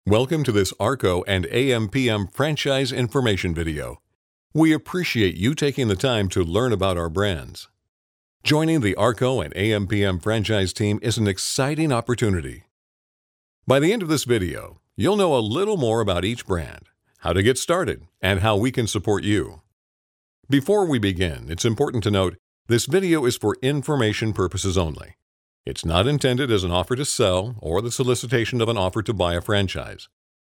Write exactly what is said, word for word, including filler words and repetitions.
Welcome to this ARCO and A M P M franchise information video. We appreciate you taking the time to learn about our brands. Joining the ARCO and A M P M franchise team is an exciting opportunity. By the end of this video, you'll know a little more about each brand, how to get started, and how we can support you. Before we begin, it's important to note this video is for information purposes only. It's not intended as an offer to sell or the solicitation of an offer to buy a franchise.